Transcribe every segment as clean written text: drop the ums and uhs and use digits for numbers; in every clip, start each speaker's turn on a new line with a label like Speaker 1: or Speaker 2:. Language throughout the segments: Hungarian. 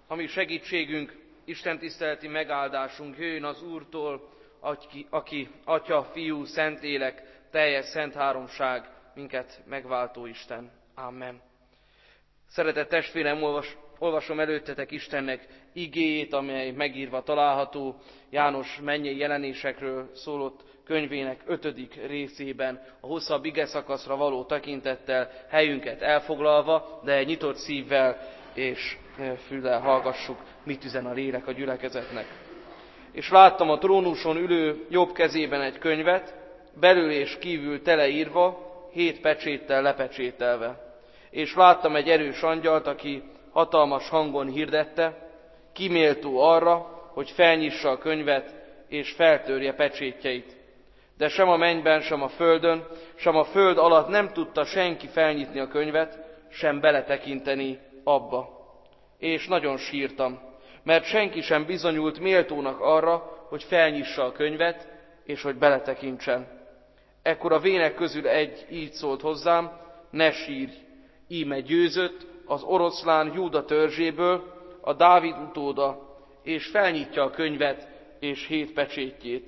Speaker 1: Ami segítségünk, Isten tiszteleti megáldásunk jöjjön az Úrtól, aki Atya, Fiú, Szentlélek, teljes szent háromság, minket megváltó Isten. Amen. Szeretett testvérem, olvasom előttetek Istennek igéjét, amely megírva található János mennyei jelenésekről szólott könyvének 5. részében, a hosszabb igeszakaszra való tekintettel, helyünket elfoglalva, de nyitott szívvel és füllel hallgassuk, mit üzen a lélek a gyülekezetnek. És láttam a trónuson ülő jobb kezében egy könyvet, belül és kívül teleírva, 7 pecséttel lepecsételve. És láttam egy erős angyalt, aki hatalmas hangon hirdette, ki méltó arra, hogy felnyissa a könyvet és feltörje pecsétjeit. De sem a mennyben, sem a földön, sem a föld alatt nem tudta senki felnyitni a könyvet, sem beletekinteni abba. És nagyon sírtam, mert senki sem bizonyult méltónak arra, hogy felnyissa a könyvet, és hogy beletekintsen. Ekkor a vének közül egy így szólt hozzám, ne sírj, íme győzött az oroszlán Júda törzséből, a Dávid utóda, és felnyitja a könyvet és 7 pecsétjét.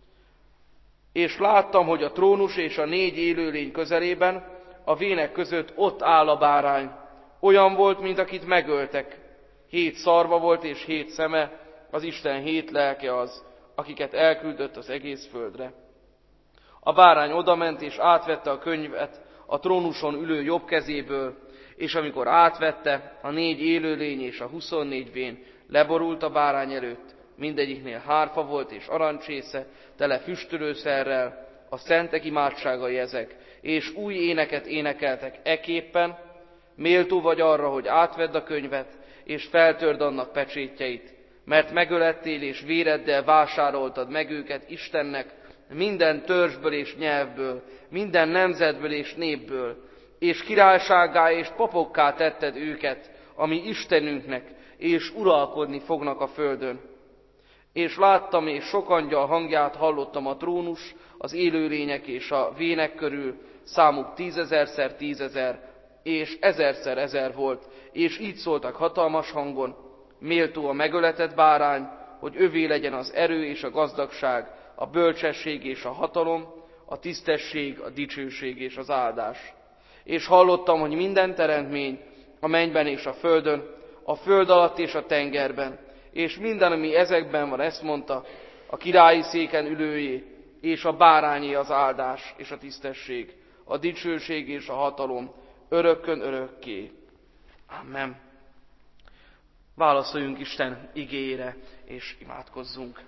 Speaker 1: És láttam, hogy a trónus és a 4 élőlény közelében, a vének között ott áll a bárány. Olyan volt, mint akit megöltek. 7 szarva volt és 7 szeme, az Isten 7 lelke az, akiket elküldött az egész földre. A bárány odament és átvette a könyvet a trónuson ülő jobb kezéből, és amikor átvette, a 4 élőlény és a 24 vén leborult a bárány előtt, mindegyiknél hárfa volt és arancsésze, tele füstölőszerrel, a szentek imádságai ezek, és új éneket énekeltek eképpen, méltó vagy arra, hogy átvedd a könyvet, és feltörd annak pecsétjeit, mert megölettél és véreddel vásároltad meg őket Istennek, minden törzsből és nyelvből, minden nemzetből és népből, és királysággá és papokká tetted őket, ami Istenünknek, és uralkodni fognak a földön. És láttam, és sok angyal hangját hallottam a trónus, az élőlények és a vének körül, számuk 10 000-szer 10 000, és 1000-szer 1000 volt, és így szóltak hatalmas hangon, méltó a megöletett bárány, hogy övé legyen az erő és a gazdagság, a bölcsesség és a hatalom, a tisztesség, a dicsőség és az áldás. És hallottam, hogy minden teremtmény, a mennyben és a föld alatt és a tengerben, és minden, ami ezekben van, ezt mondta, a királyi széken ülőjé, és a bárányé az áldás és a tisztesség, a dicsőség és a hatalom, örökkön örökké. Amen. Válaszoljunk Isten igéjére, és imádkozzunk.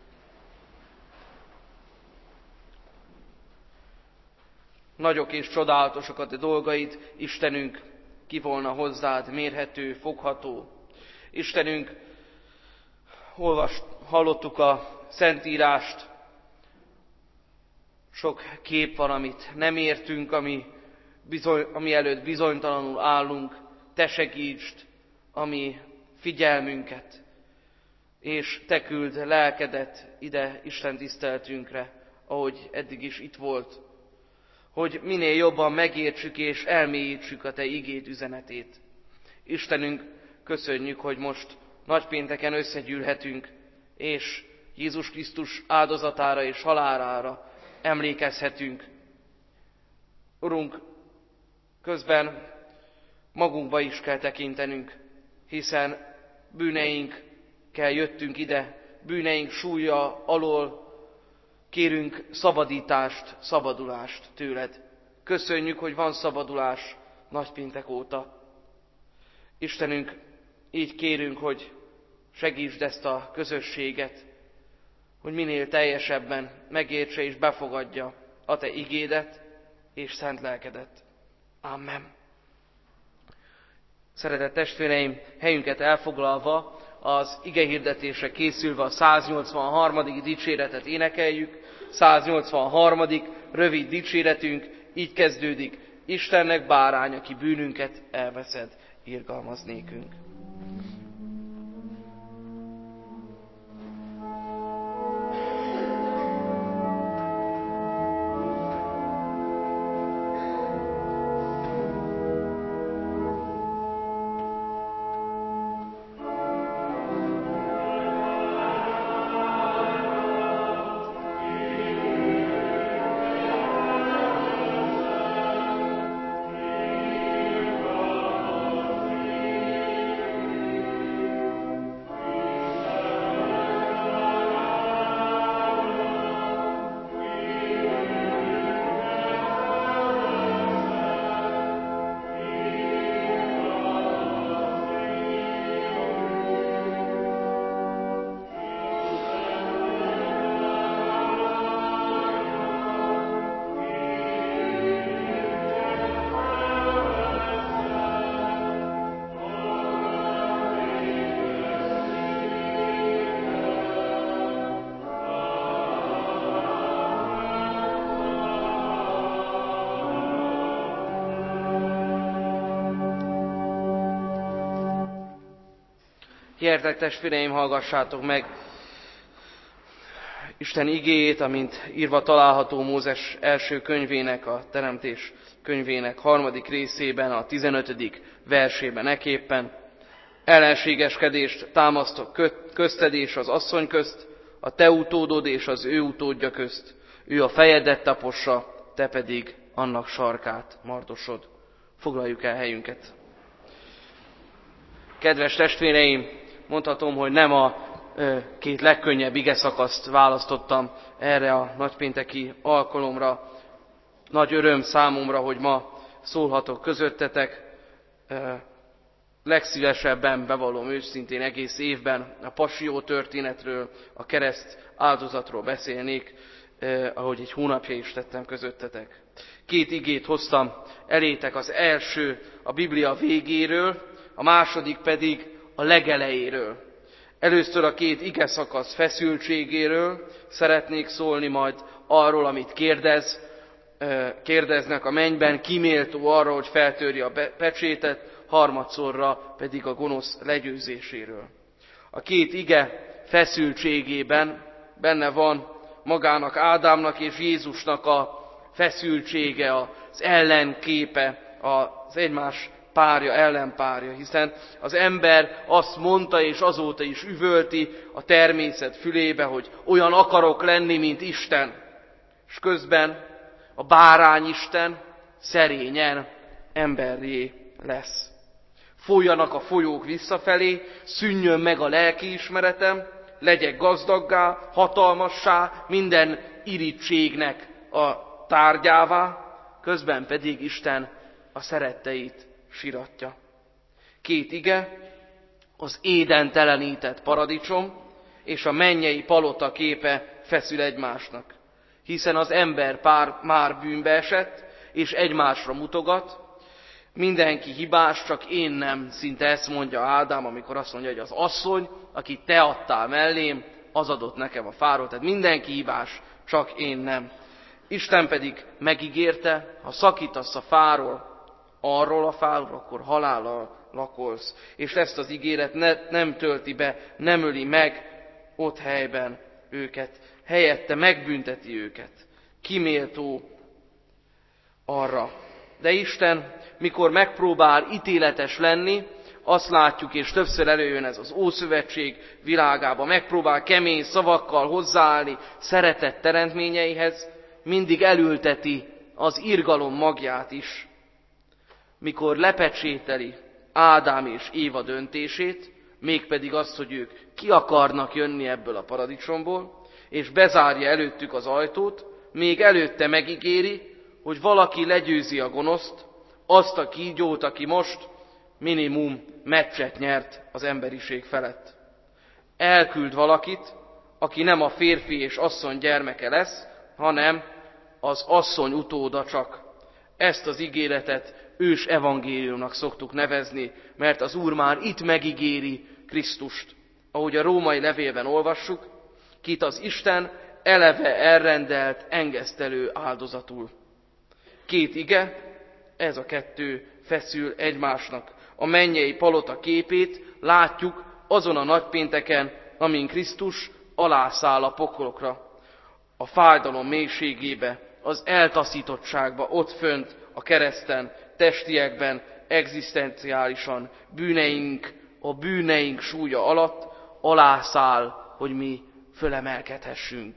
Speaker 1: Nagyok és csodálatosak a te dolgaid, Istenünk, ki volna hozzád mérhető, fogható. Istenünk, hallottuk a Szentírást, sok kép van, amit nem értünk, ami előtt bizonytalanul állunk. Te segítsd a mi figyelmünket, és te küld lelkedet ide Isten tiszteltünkre, ahogy eddig is itt volt, hogy minél jobban megértsük és elmélyítsük a te igéd üzenetét. Istenünk, köszönjük, hogy most nagypénteken összegyűlhetünk, és Jézus Krisztus áldozatára és halálára emlékezhetünk. Urunk, közben magunkba is kell tekintenünk, hiszen bűneinkkel jöttünk ide, bűneink súlya alól kérünk szabadítást, szabadulást tőled. Köszönjük, hogy van szabadulás nagypéntek óta. Istenünk, így kérünk, hogy segítsd ezt a közösséget, hogy minél teljesebben megértse és befogadja a te igédet és szent lelkedet. Amen. Szeretett testvéreim, helyünket elfoglalva, az igehirdetésre készülve a 183. dicséretet énekeljük. 183. rövid dicséretünk így kezdődik: Istennek bárány, aki bűnünket elveszed, irgalmaz nékünk. Gyertek testvéreim, hallgassátok meg Isten igéjét, amint írva található Mózes első könyvének, a Teremtés könyvének 3. részében, a 15. versében eképpen. Ellenségeskedést támasztok közted és az asszony közt, a te utódod és az ő utódja közt. Ő a fejedet tapossa, te pedig annak sarkát mardosod. Foglaljuk el helyünket. Kedves testvéreim, mondhatom, hogy nem a két legkönnyebb igeszakaszt választottam erre a nagypénteki alkalomra. Nagy öröm számomra, hogy ma szólhatok közöttetek. Legszívesebben, bevallom őszintén, egész évben a passió történetről, a kereszt áldozatról beszélnék, ahogy egy hónapja is tettem közöttetek. 2 igét hoztam elétek, az első a Biblia végéről, a második pedig a legelejéről. Először a 2 igeszakasz feszültségéről szeretnék szólni, majd arról, amit kérdeznek a mennyben, ki méltó arra, hogy feltörje a pecsétet, harmadszorra pedig a gonosz legyőzéséről. A 2 ige feszültségében benne van magának Ádámnak és Jézusnak a feszültsége, az ellenképe, az egymás párja, ellenpárja, hiszen az ember azt mondta, és azóta is üvölti a természet fülébe, hogy olyan akarok lenni, mint Isten. És közben a bárányisten szerényen emberré lesz. Folyjanak a folyók visszafelé, szűnjön meg a lelkiismeretem, legyek gazdaggá, hatalmassá, minden irítségnek a tárgyává, közben pedig Isten a szeretteit siratja. 2 ige, az édentelenített paradicsom és a mennyei palota képe feszül egymásnak. Hiszen az ember már bűnbe esett, és egymásra mutogat, mindenki hibás, csak én nem, szinte ezt mondja Ádám, amikor azt mondja, hogy az asszony, akit te adtál mellém, az adott nekem a fáról, tehát mindenki hibás, csak én nem. Isten pedig megígérte, ha szakítasz a fáról, arról a fáról, akkor halállal lakolsz. És ezt az ígéret nem tölti be, nem öli meg ott helyben őket. Helyette megbünteti őket. Ki méltó arra. De Isten, mikor megpróbál ítéletes lenni, azt látjuk, és többször előjön ez az Ószövetség világába, megpróbál kemény szavakkal hozzáállni szeretett teremtményeihez, mindig elülteti az irgalom magját is. Mikor lepecsételi Ádám és Éva döntését, mégpedig azt, hogy ők ki akarnak jönni ebből a paradicsomból, és bezárja előttük az ajtót, még előtte megígéri, hogy valaki legyőzi a gonoszt, azt a kígyót, aki most minimum meccset nyert az emberiség felett. Elküld valakit, aki nem a férfi és asszony gyermeke lesz, hanem az asszony utóda csak. Ezt az ígéretet ős evangéliumnak szoktuk nevezni, mert az Úr már itt megígéri Krisztust. Ahogy a római levélben olvassuk, kit az Isten eleve elrendelt engesztelő áldozatul. 2 ige, ez a 2 feszül egymásnak. A mennyei palota képét látjuk azon a nagypénteken, amin Krisztus alászáll a pokolokra, a fájdalom mélységébe, az eltaszítottságba, ott fönt a kereszten, testiekben, egzisztenciálisan, a bűneink súlya alatt alászáll, hogy mi fölemelkedhessünk.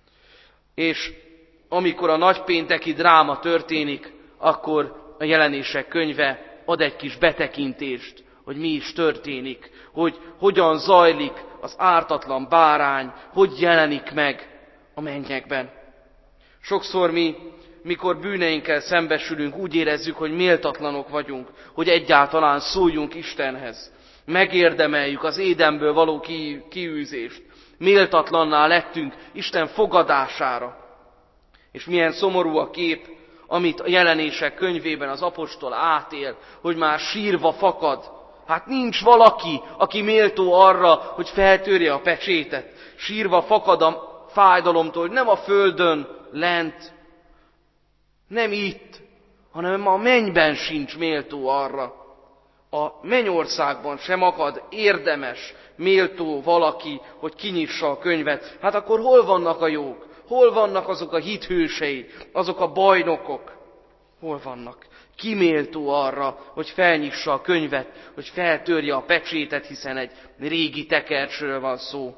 Speaker 1: És amikor a nagypénteki dráma történik, akkor a Jelenések könyve ad egy kis betekintést, hogy mi is történik, hogy hogyan zajlik az ártatlan bárány, hogy jelenik meg a mennyekben. Sokszor mi, mikor bűneinkkel szembesülünk, úgy érezzük, hogy méltatlanok vagyunk, hogy egyáltalán szóljunk Istenhez. Megérdemeljük az Édenből való kiűzést. Méltatlanná lettünk Isten fogadására. És milyen szomorú a kép, amit a Jelenések könyvében az apostol átél, hogy már sírva fakad. Hát nincs valaki, aki méltó arra, hogy feltörje a pecsétet. Sírva fakad a fájdalomtól, hogy nem a földön lent, nem itt, hanem a mennyben sincs méltó arra, A mennyországban sem akad érdemes, méltó valaki, hogy kinyissa a könyvet. Hát akkor hol vannak a jók? Hol vannak azok a hithősei, azok a bajnokok? Hol vannak? Ki méltó arra, hogy felnyissa a könyvet, hogy feltörje a pecsétet, hiszen egy régi tekercsről van szó.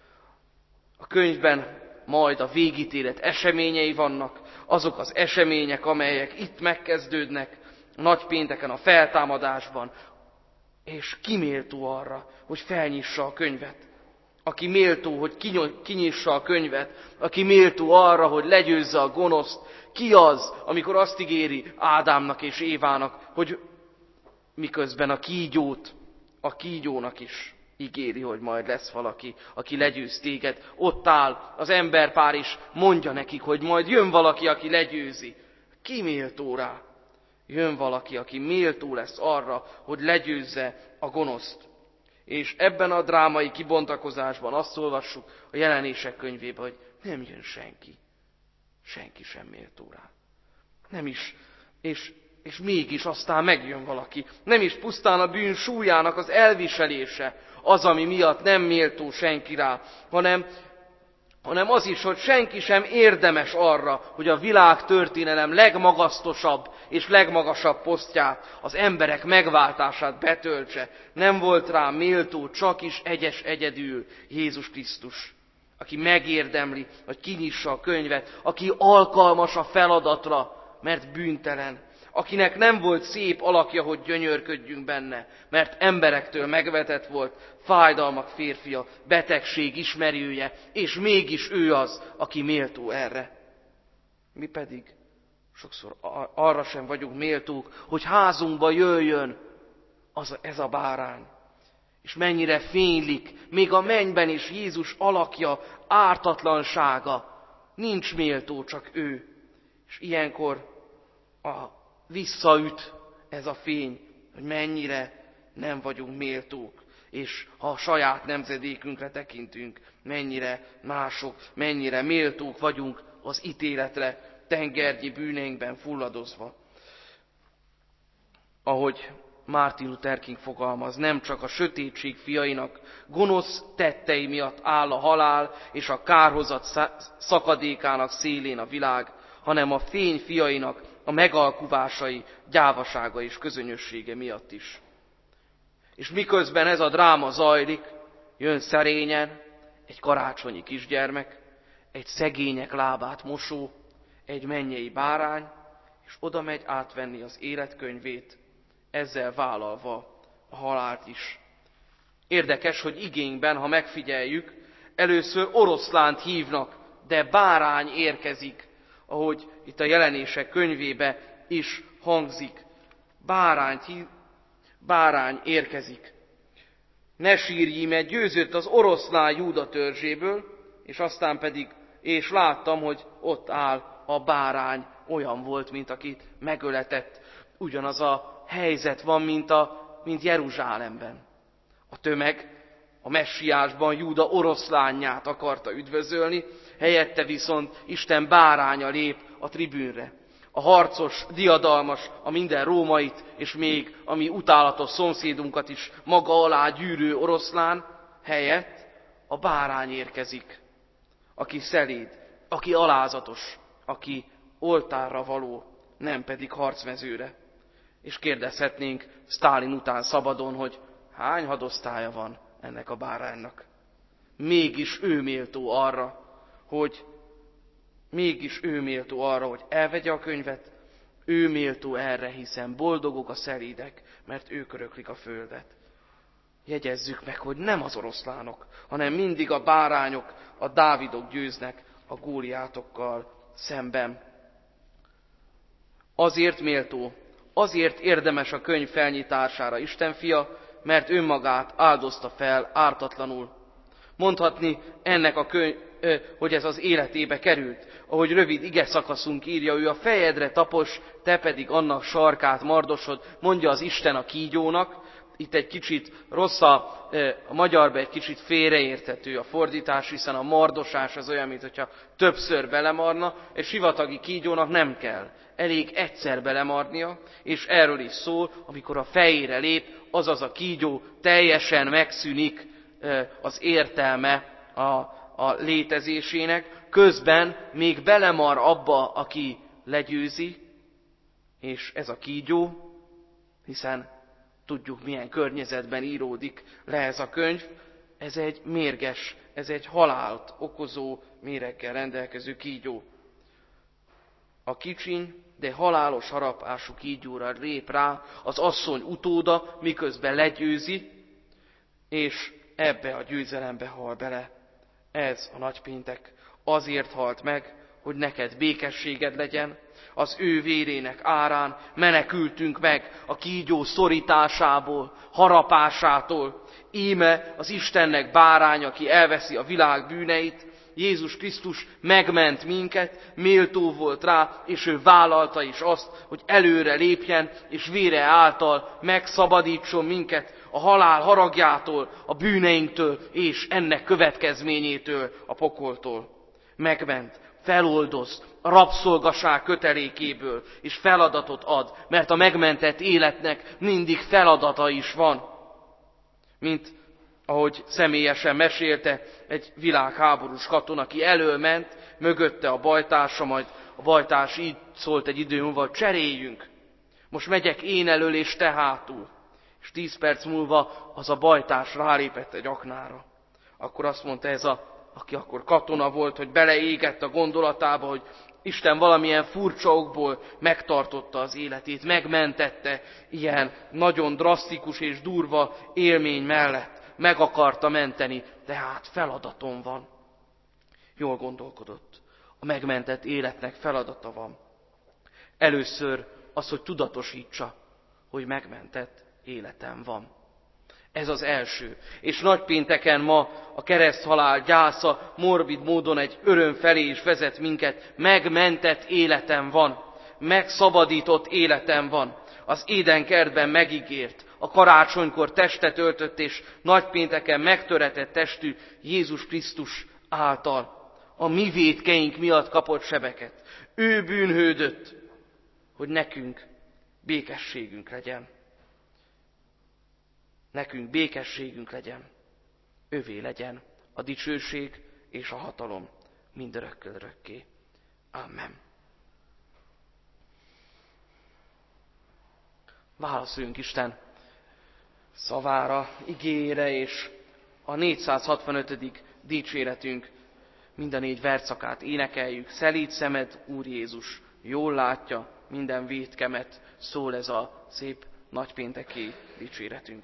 Speaker 1: A könyvben majd a végítélet eseményei vannak, azok az események, amelyek itt megkezdődnek, a nagypénteken, a feltámadásban, és ki méltó arra, hogy felnyissa a könyvet. Aki méltó, hogy kinyissa a könyvet, aki méltó arra, hogy legyőzze a gonoszt, ki az, amikor azt ígéri Ádámnak és Évának, hogy miközben a kígyónak is ígéri, hogy majd lesz valaki, aki legyőz téged. Ott áll az emberpár is, mondja nekik, hogy majd jön valaki, aki legyőzi. Ki méltó rá? Jön valaki, aki méltó lesz arra, hogy legyőzze a gonoszt. És ebben a drámai kibontakozásban azt olvassuk a Jelenések könyvében, hogy nem jön senki. Senki sem méltó rá. Nem is. És mégis aztán megjön valaki. Nem is pusztán a bűn súlyának az elviselése az, ami miatt nem méltó senki rá, hanem az is, hogy senki sem érdemes arra, hogy a világ történelem legmagasztosabb és legmagasabb posztját, az emberek megváltását betöltse. Nem volt rá méltó, csak is egyedül Jézus Krisztus, aki megérdemli, hogy kinyissa a könyvet, aki alkalmas a feladatra, mert bűntelen, akinek nem volt szép alakja, hogy gyönyörködjünk benne, mert emberektől megvetett volt, fájdalmak férfia, betegség ismerője, és mégis ő az, aki méltó erre. Mi pedig sokszor arra sem vagyunk méltók, hogy házunkba jöjjön ez a bárány. És mennyire fénylik, még a mennyben is Jézus alakja, ártatlansága. Nincs méltó, csak ő. És ilyenkor visszaüt ez a fény, hogy mennyire nem vagyunk méltók. És ha a saját nemzedékünkre tekintünk, mennyire mások, mennyire méltók vagyunk az ítéletre, tengernyi bűneinkben fulladozva. Ahogy Martin Luther King fogalmaz, nem csak a sötétség fiainak gonosz tettei miatt áll a halál és a kárhozat szakadékának szélén a világ, hanem a fény fiainak a megalkuvásai, gyávasága és közönyössége miatt is. És miközben ez a dráma zajlik, jön szerényen egy karácsonyi kisgyermek, egy szegények lábát mosó, egy mennyei bárány, és oda megy átvenni az életkönyvét, ezzel vállalva a halált is. Érdekes, hogy igényben, ha megfigyeljük, először oroszlánt hívnak, de bárány érkezik, ahogy itt a Jelenések könyvébe is hangzik. Bárány érkezik. Ne sírj, mert győzött az oroszlán Júda törzséből, és aztán pedig, és láttam, hogy ott áll a bárány, olyan volt, mint akit megöletett. Ugyanaz a helyzet van, mint Jeruzsálemben. A tömeg a messiásban Júda oroszlánját akarta üdvözölni, helyette viszont Isten báránya lép a tribűnre. A harcos, diadalmas, a minden rómait, és még a mi utálatos szomszédunkat is maga alá gyűrő oroszlán helyett a bárány érkezik, aki szeléd, aki alázatos, aki oltárra való, nem pedig harcmezőre. És kérdezhetnénk Sztálin után szabadon, hogy hány hadosztálya van ennek a báránynak. Mégis ő méltó arra, hogy elvegye a könyvet, ő méltó erre, hiszen boldogok a szelídek, mert ők öröklik a földet. Jegyezzük meg, hogy nem az oroszlánok, hanem mindig a bárányok, a Dávidok győznek a Góliátokkal szemben. Azért méltó, azért érdemes a könyv felnyitására Isten fia, mert önmagát áldozta fel ártatlanul. Mondhatni ennek a könyv, hogy ez az életébe került. Ahogy rövid ige szakaszunk írja, ő a fejedre tapos, te pedig annak sarkát mardosod, mondja az Isten a kígyónak, Itt egy kicsit rossz a magyarban egy kicsit félreérthető a fordítás, hiszen a mardosás az olyan, mintha többször belemarna, és sivatagi kígyónak nem kell. Elég egyszer belemarnia, és erről is szól, amikor a fejére lép, azaz a kígyó teljesen megszűnik az értelme a létezésének, közben még belemar abba, aki legyőzi, és ez a kígyó, hiszen tudjuk, milyen környezetben íródik le ez a könyv, ez egy mérges, ez egy halált okozó méreggel rendelkező kígyó. A kicsiny, de halálos harapású kígyóra lép rá az asszony utóda, miközben legyőzi, és ebbe a győzelembe hal bele. Ez a nagypéntek azért halt meg, hogy neked békességed legyen, az ő vérének árán menekültünk meg a kígyó szorításából, harapásától. Íme az Istennek bárány, aki elveszi a világ bűneit. Jézus Krisztus megment minket, méltó volt rá, és ő vállalta is azt, hogy előre lépjen, és vére által megszabadítson minket a halál haragjától, a bűneinktől, és ennek következményétől, a pokoltól. Megment, feloldoz a rabszolgaság kötelékéből, és feladatot ad, mert a megmentett életnek mindig feladata is van. Mint ahogy személyesen mesélte egy világháborús katona, aki elől ment, mögötte a bajtársa, majd a bajtárs így szólt egy idő múlva, hogy cseréljünk. Most megyek én elől, és te hátul. És 10 perc múlva az a bajtárs rálépett egy aknára. Akkor azt mondta aki akkor katona volt, hogy beleégett a gondolatába, hogy Isten valamilyen furcsa okból megtartotta az életét, megmentette ilyen nagyon drasztikus és durva élmény mellett. Meg akarta menteni, tehát feladatom van. Jól gondolkodott. A megmentett életnek feladata van. Először az, hogy tudatosítsa, hogy megmentett életem van. Ez az első. És nagypénteken ma a kereszthalál gyásza morbid módon egy öröm felé is vezet minket. Megmentett életem van. Megszabadított életem van. Az Édenkertben megígért, a karácsonykor testet öltött és nagypénteken megtöretett testű Jézus Krisztus által. A mi vétkeink miatt kapott sebeket. Ő bűnhődött, hogy nekünk békességünk legyen. Nekünk békességünk legyen. Övé legyen a dicsőség és a hatalom mindörökkön örökké. Amen. Válaszoljunk Isten szavára, igéjére, és a 465. dicséretünk mind a 4 versszakát énekeljük. Szelíd szemed, Úr Jézus, jól látja minden vétkemet, szól ez a szép nagypénteki dicséretünk.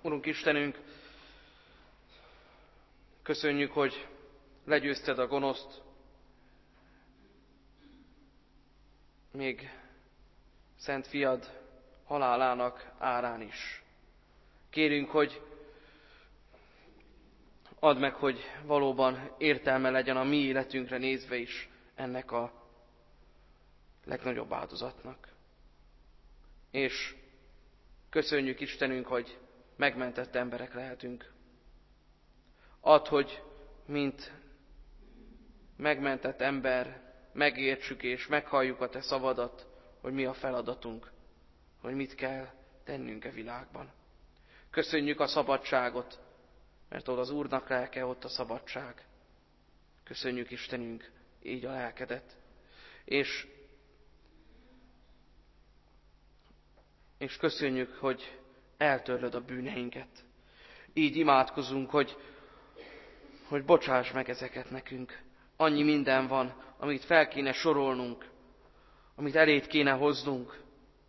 Speaker 1: Urunk Istenünk, köszönjük, hogy legyőzted a gonoszt, még Szent Fiad halálának árán is. Kérünk, hogy add meg, hogy valóban értelme legyen a mi életünkre nézve is ennek a legnagyobb áldozatnak. És köszönjük Istenünk, hogy megmentett emberek lehetünk. Add, hogy mint megmentett ember megértsük és meghalljuk a Te szavadat, hogy mi a feladatunk, hogy mit kell tennünk a világban. Köszönjük a szabadságot, mert ott az Úrnak lelke, ott a szabadság. Köszönjük Istenünk így a lelkedet. És köszönjük, hogy eltörlöd a bűneinket. Így imádkozunk, hogy bocsáss meg ezeket nekünk. Annyi minden van, amit fel kéne sorolnunk, amit eléd kéne hoznunk.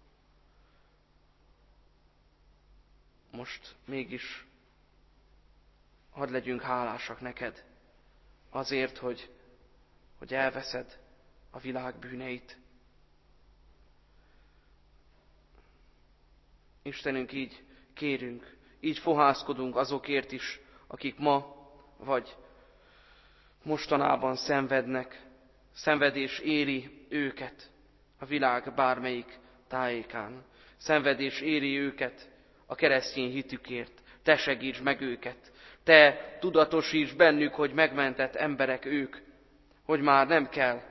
Speaker 1: Most mégis hadd legyünk hálásak neked azért, hogy elveszed a világ bűneit. Istenünk, így kérünk, így fohászkodunk azokért is, akik ma vagy mostanában szenvednek, szenvedés éri őket a világ bármelyik tájékán. Szenvedés éri őket a keresztény hitükért. Te segíts meg őket. Te tudatosíts bennük, hogy megmentett emberek ők, hogy már nem kell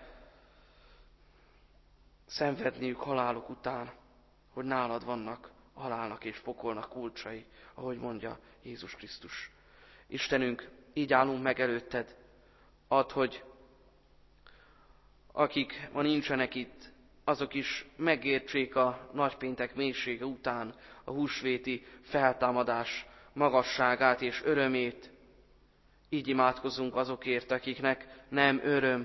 Speaker 1: szenvedniük haláluk után, hogy nálad vannak a halálnak és pokolnak kulcsai, ahogy mondja Jézus Krisztus. Istenünk, így állunk meg előtted, add, hogy akik ma nincsenek itt, azok is megértsék a nagypéntek mélysége után a húsvéti feltámadás magasságát és örömét. Így imádkozunk azokért, akiknek nem öröm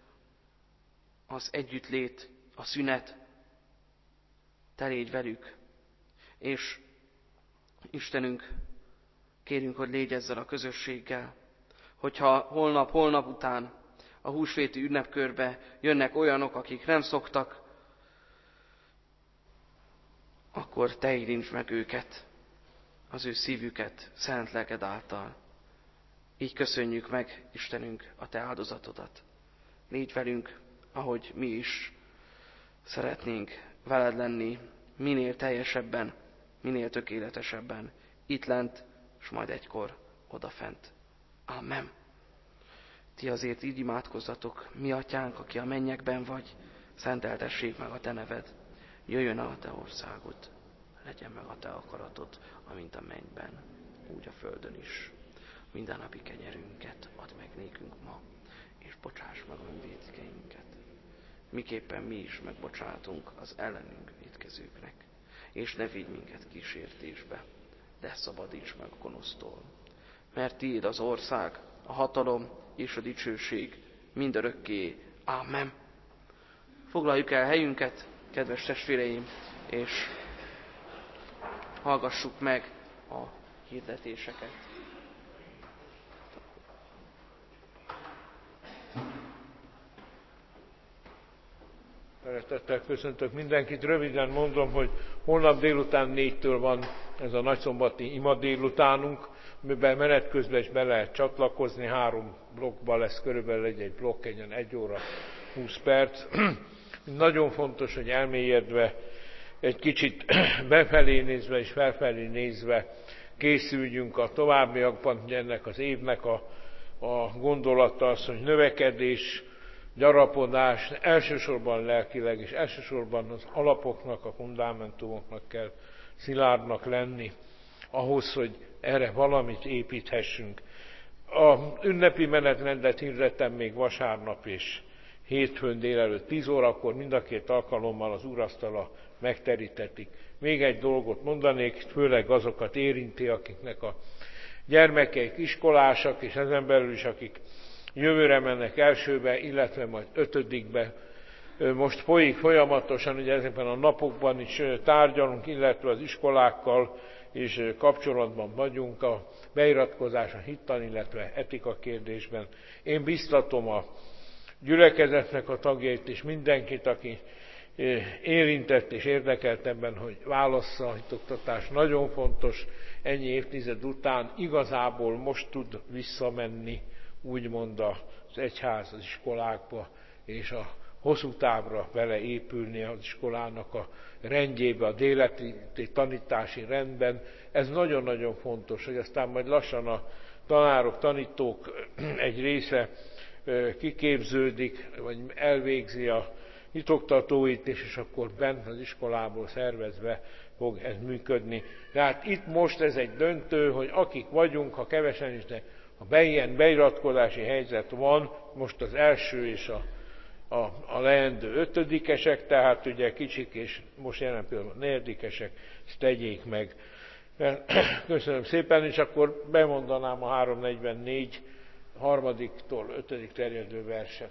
Speaker 1: az együttlét, a szünet. Te légy velük. És Istenünk, kérünk, hogy légy ezzel a közösséggel, hogyha holnap után a húsvéti ünnepkörbe jönnek olyanok, akik nem szoktak, akkor Te érintsd meg őket, az ő szívüket szent lelked által. Így köszönjük meg, Istenünk, a Te áldozatodat. Légy velünk, ahogy mi is szeretnénk veled lenni, minél teljesebben, minél tökéletesebben, itt lent, és majd egykor odafent. Amen. Ti azért így imádkozzatok, mi atyánk, aki a mennyekben vagy, szenteltessék meg a Te neved, jöjjön el a Te országod, legyen meg a Te akaratod, amint a mennyben, úgy a földön is. Mindennapi kenyerünket add meg nékünk ma, és bocsáss meg a mi vétkeinket, miképpen mi is megbocsátunk az ellenünk vétkezőknek. És ne vigy minket kísértésbe, de szabadíts meg a gonosztól. Mert tiéd az ország, a hatalom és a dicsőség mindörökké. Ámen. Foglaljuk el helyünket, kedves testvéreim, és hallgassuk meg a hirdetéseket.
Speaker 2: Szeretettel köszöntök mindenkit. Röviden mondom, hogy holnap délután 4-től van ez a nagyszombati ima délutánunk, amiben menet közben is be lehet csatlakozni. 3 blokkban lesz körülbelül egy blokk, 1 óra 20 perc. Nagyon fontos, hogy elmélyedve, egy kicsit befelé nézve és felfelé nézve készüljünk a továbbiakban. Ugye ennek az évnek a gondolata az, hogy növekedés, gyarapodás, elsősorban lelkileg, és elsősorban az alapoknak, a fundamentumoknak kell szilárdnak lenni, ahhoz, hogy erre valamit építhessünk. A ünnepi menetrendet hirdettem még vasárnap és hétfőn délelőtt 10 órakor, mind a 2 alkalommal az úrasztala megterítetik. Még egy dolgot mondanék, főleg azokat érinti, akiknek a gyermekeik iskolásak, és ezen belül is, akik jövőre mennek elsőbe, illetve majd 5-be. Most folyik folyamatosan, ugye ezekben a napokban is tárgyalunk, illetve az iskolákkal is kapcsolatban vagyunk a beiratkozás, a hittan, illetve etika kérdésben. Én biztatom a gyülekezetnek a tagjait és mindenkit, aki érintett és érdekelt ebben, hogy válassza a hitoktatás. Nagyon fontos, ennyi évtized után igazából most tud visszamenni, úgymond az egyház az iskolákba, és a hosszú távra beleépülni az iskolának a rendjébe, a déleti tanítási rendben. Ez nagyon-nagyon fontos, hogy aztán majd lassan a tanárok, tanítók egy része kiképződik, vagy elvégzi a hitoktatóit, és akkor bent az iskolából szervezve fog ez működni. Tehát itt most ez egy döntő, hogy akik vagyunk, ha kevesen is, de ha ilyen beiratkozási helyzet van, most az első és a leendő ötödikesek, tehát ugye kicsik és most jelen pillanatban negyedikesek, ezt tegyék meg. Köszönöm szépen, és akkor bemondanám a 344 harmadiktól 5. terjedő verset.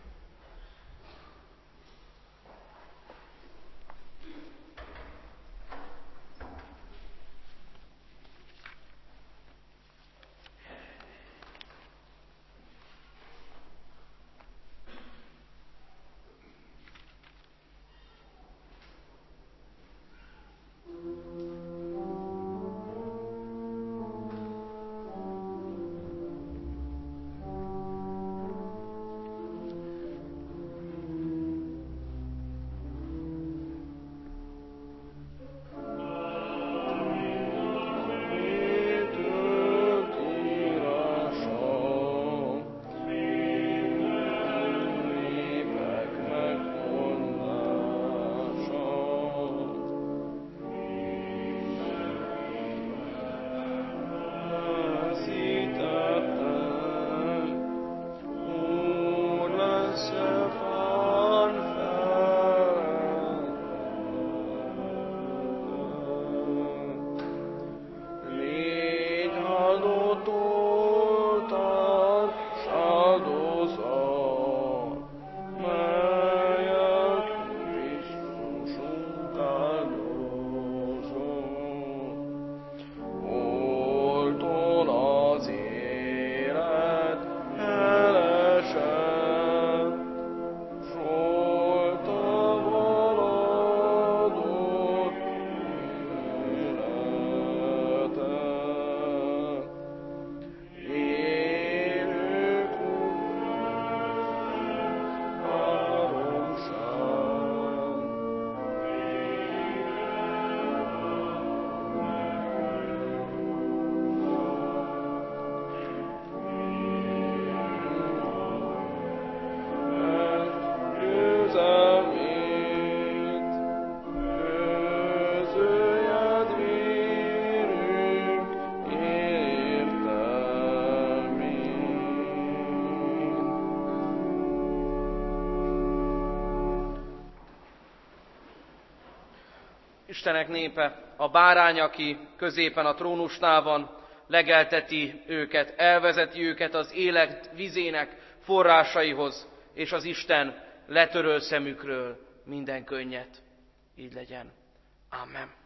Speaker 1: Istenek népe, a bárány, aki középen a trónusnál van, legelteti őket, elvezeti őket az élet vizének forrásaihoz, és az Isten letöröl szemükről minden könnyet. Így legyen. Amen.